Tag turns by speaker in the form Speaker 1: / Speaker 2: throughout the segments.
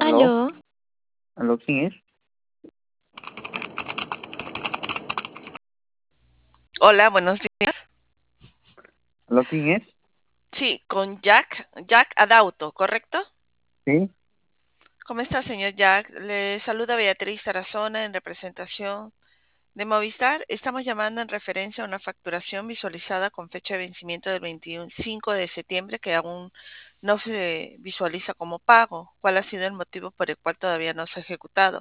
Speaker 1: ¿Aló?
Speaker 2: Aló,
Speaker 1: ¿Aló quién es?
Speaker 3: Hola, buenos días.
Speaker 1: ¿Aló quién es?
Speaker 3: Sí, con Jack Adauto, ¿correcto?
Speaker 1: Sí,
Speaker 3: ¿Cómo está, señor Jack? Le saluda Beatriz Tarazona en representación de Movistar. Estamos llamando en referencia a una facturación visualizada con fecha de vencimiento del 25 de septiembre que aún no se visualiza como pago. ¿Cuál ha sido el motivo por el cual todavía no se ha ejecutado?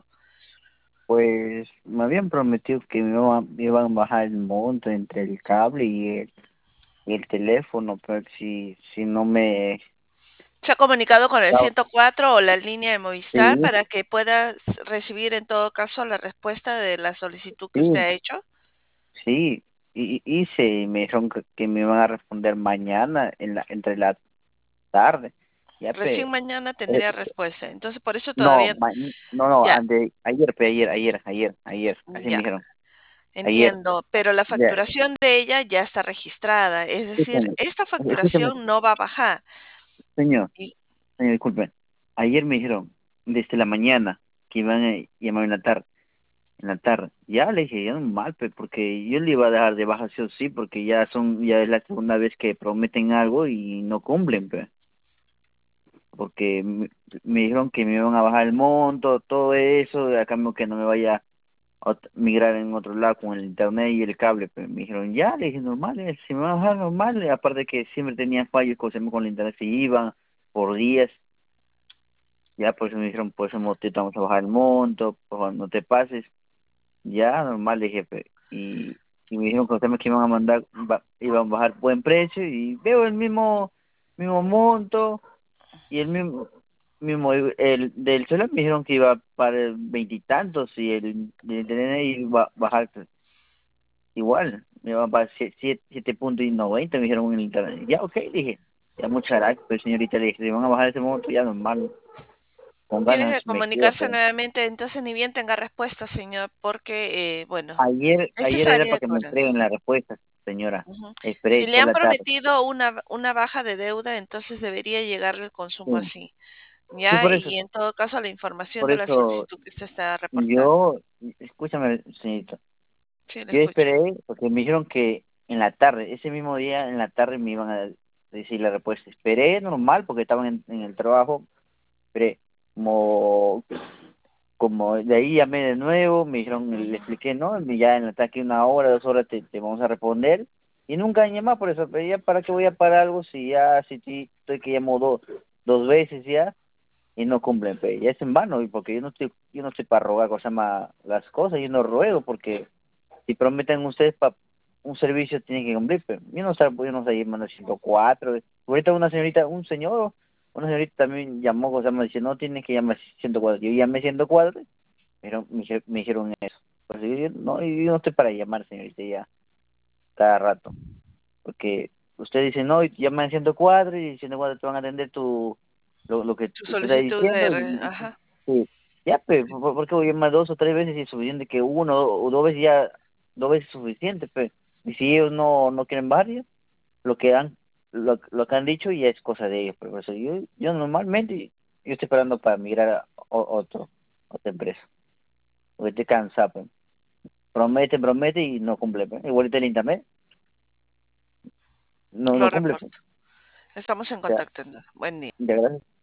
Speaker 1: pues me habían prometido que me iban a bajar el monto entre el cable y el teléfono, pero si no me...
Speaker 3: ¿Se ha comunicado con el
Speaker 1: Ah,
Speaker 3: 104 o la línea de Movistar
Speaker 1: sí,
Speaker 3: para que pueda recibir en todo caso la respuesta de la solicitud que usted
Speaker 1: sí,
Speaker 3: ha hecho?
Speaker 1: sí, hice y me dijeron que me iban a responder mañana entre la tarde. Ya,
Speaker 3: Recién mañana
Speaker 1: eh,
Speaker 3: tendría respuesta. Entonces, por eso
Speaker 1: no,
Speaker 3: todavía,
Speaker 1: no,
Speaker 3: ya,
Speaker 1: ayer, ayer, así me
Speaker 3: ya,
Speaker 1: dijeron, ayer,
Speaker 3: entiendo. Pero la
Speaker 1: ya,
Speaker 3: facturación de ella ya está registrada. Es decir,
Speaker 1: escúchame,
Speaker 3: esta
Speaker 1: escúchame,
Speaker 3: facturación no va a bajar.
Speaker 1: señor.
Speaker 3: Y
Speaker 1: Disculpen, ayer me dijeron desde la mañana que iban a llamar en la tarde. Ya le dije, ya no mal, porque yo le iba a dejar de baja sí o sí, porque ya es la segunda vez que prometen algo y no cumplen, pe. Porque me dijeron que me iban a bajar el monto, todo eso, a cambio que no me vaya a migrar en otro lado con el internet y el cable, pe. Me dijeron, ya, le dije, normal, si me van a bajar normal, aparte que siempre tenían fallos con el internet, se iban por días. Ya por eso me dijeron, por ese motivo te vamos a bajar el monto, por favor, no te pases. Ya, normal, le dije, y me dijeron que los temas que iban a mandar iban a bajar buen precio y veo el mismo monto y el del celular me dijeron que iba para el veintitantos y el de internet iba a bajar igual, me iba para 7.90 me dijeron en el internet. Ya, ok, dije, ya muchas gracias, pero señorita, le dije, si van a bajar ese monto, ya normal, con
Speaker 3: tiene
Speaker 1: ganas
Speaker 3: que
Speaker 1: me quedo,
Speaker 3: comunicarse nuevamente. Entonces, ni bien tenga respuesta, señor, porque, bueno,
Speaker 1: Ayer era
Speaker 3: necesaria
Speaker 1: para
Speaker 3: de
Speaker 1: que me
Speaker 3: cobrar.
Speaker 1: entreguen la respuesta, señora.
Speaker 3: Ujú.
Speaker 1: Esperé
Speaker 3: Si le
Speaker 1: toda
Speaker 3: han
Speaker 1: la tarde.
Speaker 3: prometido una baja de deuda, entonces debería llegarle el consumo
Speaker 1: Sí,
Speaker 3: así.
Speaker 1: sí,
Speaker 3: ¿Ya? Y en todo caso, la información
Speaker 1: por
Speaker 3: de la
Speaker 1: eso
Speaker 3: solicitud que usted está reportando.
Speaker 1: yo, escúchame, señorita,
Speaker 3: Sí, le
Speaker 1: yo
Speaker 3: escucho.
Speaker 1: esperé porque me dijeron que en la tarde, ese mismo día en la tarde me iban a decir la respuesta. Esperé normal porque estaban en el trabajo, esperé como de ahí llamé de nuevo, me dijeron, le
Speaker 3: Ujú.
Speaker 1: expliqué, ¿no? Y ya en el ataque 1 hora, 2 horas te vamos a responder. Y nunca han llamado por eso, pero ya para qué voy a parar algo si ya, si estoy que llamo dos veces ya y no cumplen, pe. Ya es en vano, y porque yo no estoy para rogar cosas más las cosas, yo no ruego porque si prometen ustedes para un servicio tienen que cumplir, pero yo no estoy llamando 104. Ahorita una señorita también llamó, cosas más, dice, no tienes que llamar 104. Yo llamé 104, pero me dijeron eso. Pues yo no estoy para llamar, señorita, ya, cada rato. Porque usted dice, no, y llama en 104 y 104 te van a atender lo que
Speaker 3: Su
Speaker 1: usted está
Speaker 3: solicitud
Speaker 1: diciendo.
Speaker 3: ajá.
Speaker 1: Sí. Ya, pero ¿por qué voy a llamar 2 o 3 veces y es suficiente que uno o 2 veces ya, 2 veces es suficiente, pero y si ellos no quieren varios, lo que han, lo que han dicho ya es cosa de ellos, pero por eso yo normalmente, yo estoy esperando para migrar a otra empresa, porque estoy cansado, pues. Promete y no cumple, pues. Igualito el internet, no
Speaker 3: Lo
Speaker 1: cumple, pues.
Speaker 3: reporto. Estamos en
Speaker 1: Ya,
Speaker 3: contacto. ¿No? Buen día.
Speaker 1: de verdad.